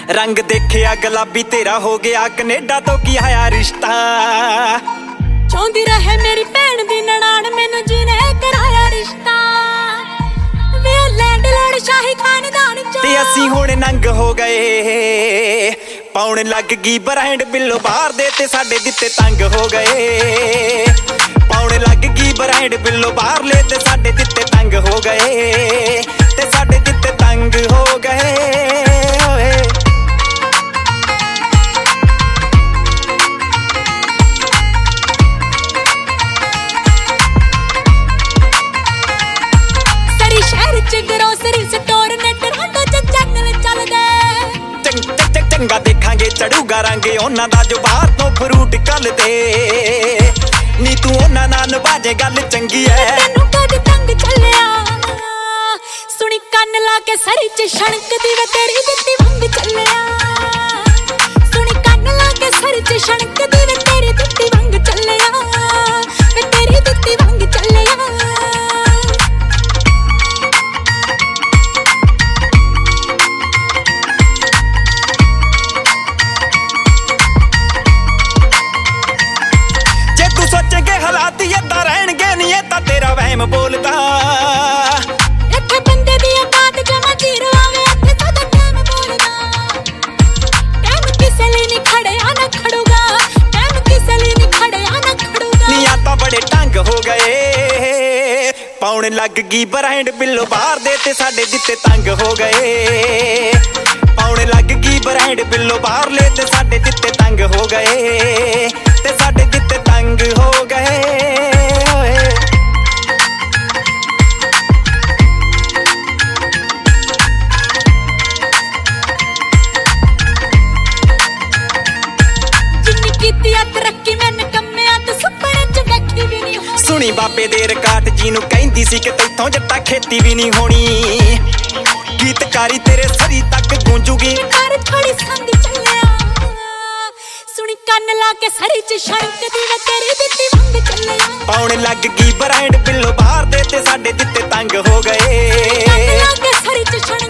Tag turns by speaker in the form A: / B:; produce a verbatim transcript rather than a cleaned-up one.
A: रंग देखिया गुलाबी तेरा हो गया कनेडा तो की आया रिश्ता।
B: चाहती रहे मेरी भैन दी ननाण मैनू जिने कराया रिश्ता। वे लैंड लॉर्ड शाही खानदान चों
A: ते असी हुण नंग हो गए पाउण लग गई ब्रांड बिल्लो बाहर दे ते साडे दिते तंग हो गए। पाउण लग गई ब्रांड बिल्लो बाहर ले ते साडे दिते तंग हो गए ते साडे दिते तंग हो गए।
B: शहर च ग्रोसरी स्टोर ने टोरंटो च जंगल चलदे।
A: चंग चंग चंगा देखांगे चढ़ूगा रंग उन्हां दा जो बाहर तो फ्रूट कलदे। नी तू उन्हां नाल बाजे गल चंगी है
B: तैनू कद तंग चलिया। सुनी कन्न ला के सरी च छणकदी वे तेरी दित्ती वंग चलिया। सुनी कन्न ला के सरी च छणकदी वे तेरी दित्ती वंग चलिया। वे तेरी दित्ती वंग चलिया।
A: हालात इदां रहणगे नहीं तां तेरा वहम बोलदा।
B: इत्थे बंदे दी औकात जमा जीरो आवे इत्थे सादा टाइम बोलदा। टाइम किसे लई नहीं खड़िया ना खड़ूगा। टाइम किसे लई नहीं खड़िया ना खड़ूगा।
A: नी आता बड़े ढंग हो गए पाउण लग गई ब्रांड बिल्लो बाहर दे ते साडे दिते तंग हो गए। पाउण लग गई ब्रांड बिल्लो बाहर ले ते साडे दिते तंग हो गए ते साडे दिते तंग हो गए।
B: जिन्नी कीतिया तरक्की मैंने कम्मिया ते सुपने च वेखी भी नहीं होनी।
A: सुनी बाबे दे रिकार्ड जी नू कहंदी सी कि तैथों जट्टा खेती भी नहीं होनी। गीतकारी तेरे सरी तक गूंजूगी
B: कर थोड़ी संग चलिया। सुनी कन्न ला के सरी च छणकदी वे तेरी दित्ती वंग चलिया।
A: पाउण लग गई ब्रांड बिल्लो बाहर दे ते साडे दिते तंग हो गए।
B: कन्न ला के सरी च छणक